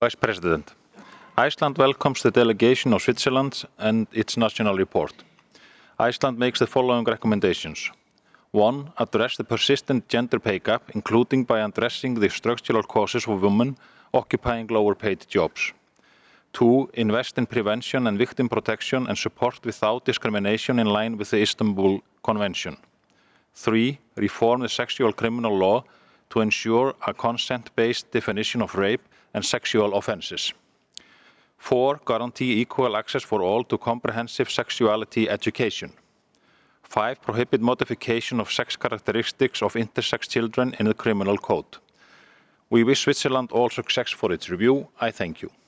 Vice President, Iceland welcomes the delegation of Switzerland and its national report. Iceland makes the following recommendations. 1. Address the persistent gender pay gap, including by addressing the structural causes of women occupying lower paid jobs. 2. Invest in prevention and victim protection and support without discrimination in line with the Istanbul Convention. 3. Reform the sexual criminal law to ensure a consent-based definition of rape and sexual offenses. 4. Guarantee equal access for all to comprehensive sexuality education. 5. Prohibit modification of sex characteristics of intersex children in the criminal code. We wish Switzerland all success for its review. I thank you.